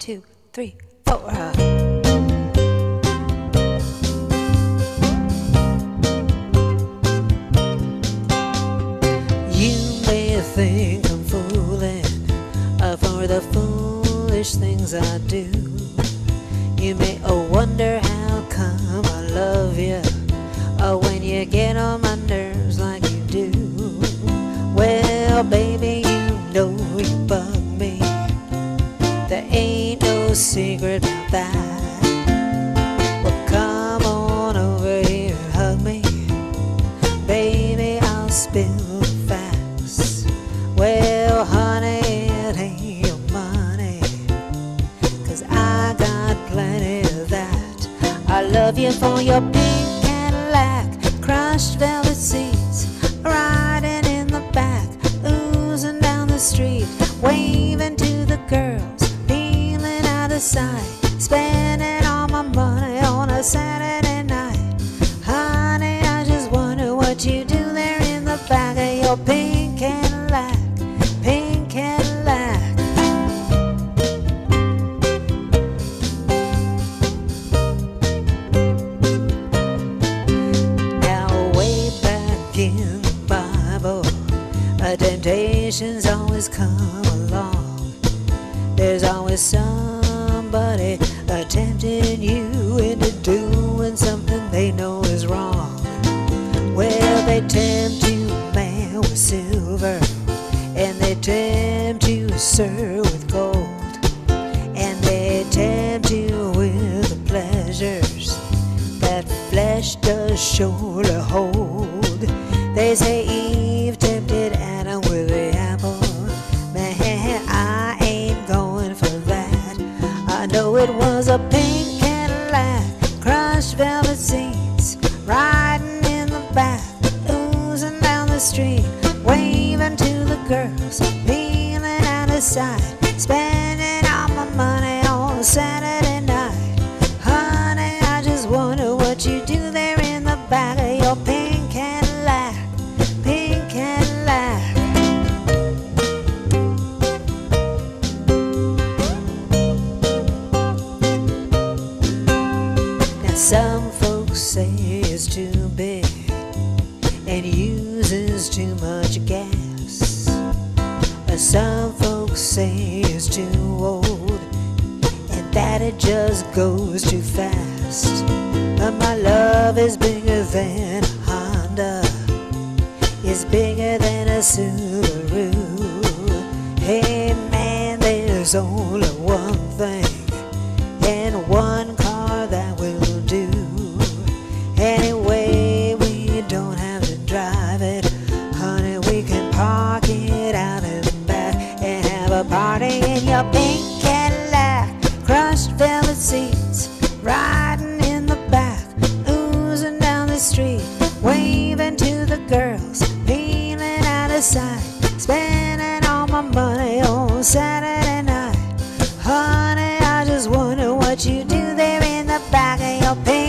2, 3, 4. You may think I'm fooling for the foolish things I do. You may wonder how come I love you when you get on my nerves like you do. Well, baby, you know you bug me. There ain't no secret about that. Well, come on over here and hug me. Baby, I'll spill the facts. Well, honey, it ain't your money, 'cause I got plenty of that. I love you for your pink Cadillac, crushed velvet seats, riding in the back, oozing down the street, waving to the girls, feeling out of sight, spending all my money on a Saturday night. Honey, I just wonder what you do there in the back of your pink Cadillac, pink Cadillac. Now way back in the Bible, temptations always come along. There's always somebody tempting you into doing something they know is wrong. Well, they tempt you, man, with silver, and they tempt you, sir, with gold, and they tempt you with the pleasures that flesh does surely hold. They say Eve tempted Adam with the apple. Man, I ain't going for that. I know it was a pink Cadillac, crushed velvet seats, riding in the back, oozing down the street, waving to the girls, feeling out of sight, spending all my money on a Saturday night. Honey, I just wonder what you do there in the back of your pink Cadillac, pink Cadillac. Now some folks say it's too big and uses too much gas. Some folks say it's too old and that it just goes too fast. But my love is bigger than a Honda, it's bigger than a Subaru. Hey man, there's only one thing and one car that will do. Anyway, we don't have to drive it, honey, we can park it out in the back and have a party in your pink Cadillac, crushed velvet seats, riding in the back, oozing down the street, waving to the girls, feeling out of sight, spending all my money on Saturday night. Honey, I just wonder what you do there in the back of your pink